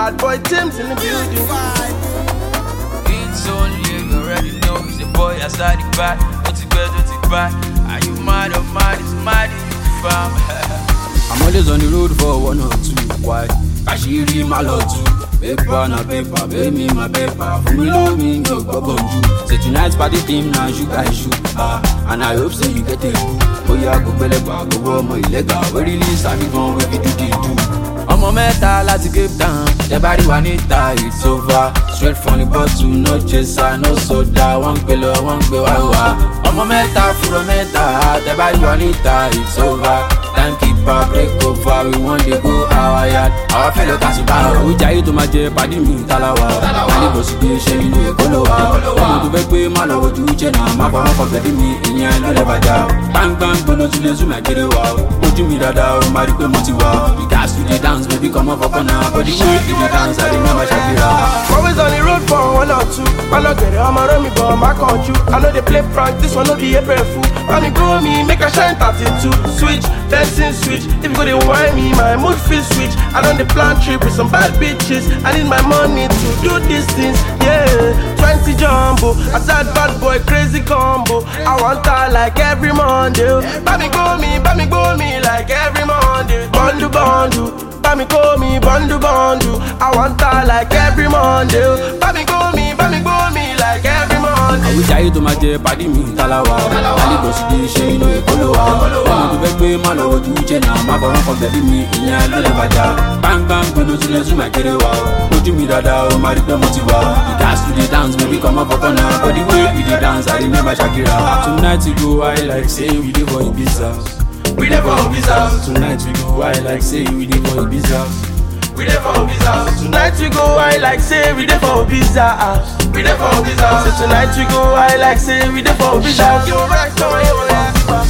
bad boy Tim's in the building. It's only, you already know, he's a boy outside the back. Don't you bad? Are you mad or mad? It's mad in you, fam. I'm always on the road for 1 or 2. Why? Ashiri malotu. Paper na paper, pay me my paper. For me love me, no go you. Say tonight's party team now, you guys shoot. And I hope so you get it. Oh yeah, go belly back, go warm my illegal. We release, I be gone, we do the ọmọ mẹ́ta láti Cape Town, tẹ́bárí wà níta, it's over. Straight from the bottle, no chaser, no soda. Wọ́n gbé lọ, wọ́n gbé wá wá. ọmọ mẹ́ta fúró mẹ́ta, tẹ́bárí wà níta, it's over. Timekeeper break over, we want to go our yard. Our fellow Kasuba, we jayé tó máa jẹ pàdé mi talawa. Alẹ́ bọ̀ sí dé ṣe inú èkó ló wà. Ọmọ tó fẹ́ pé má lọ wojú jẹ́ náà, má fọwọ́ kọ bẹ̀bí mi, ìyẹn ló lẹ́ bàjá. Gbangban gbóná tún lè zoom àgẹ́rẹ́ wa. Ojú mi dáadáa, ó máa rí pé mo ti wà. You guys to the dance, baby, come up corner. But the way you dance, I remember Shakira. Always on the road for 1 or 2. Man, not get it, I'm around me, but my country. I know they play prank, this one no be April fool. When you go me, make a shine 32. Switch, dancing switch. If you go to wine me, my mood feel switch. I done the plan trip with some bad bitches. I need my money to do these things, yeah. 20 jumbo, I said bad boy, crazy combo. I want her like every Monday. Buy me go me like every Monday. Bundle. Buy me bundle. I want her like every Monday. Buy me go me like every Monday. Àwọn jayé tó máa jẹ pàdé mi talawa. Alẹ́ bọ̀ sí dé ṣe inú èkó ló wà. Ọmọ tó fẹ́ pé má lọ wojú jẹ́ náà, má fọwọ́ kọ bẹ̀bí mi, ìyẹn ló lẹ́ bàjá. Gbangban gbóná tún lè zoom àgẹ́rẹ́ wa. Ojú mi dáadáa, ó máa rí pé mo ti wà. You guys to the dance, baby, come up corner. But the way we dey dance, I remember Shakira. Tonight we go high like say we dey for Ibiza. We dey for Ibiza. Tonight we go high like say we dey for Ibiza. We dey for Ibiza. Tonight we go high like say we dey for Ibiza. We dey for Ibiza. So tonight we go high like say we dey for Ibiza.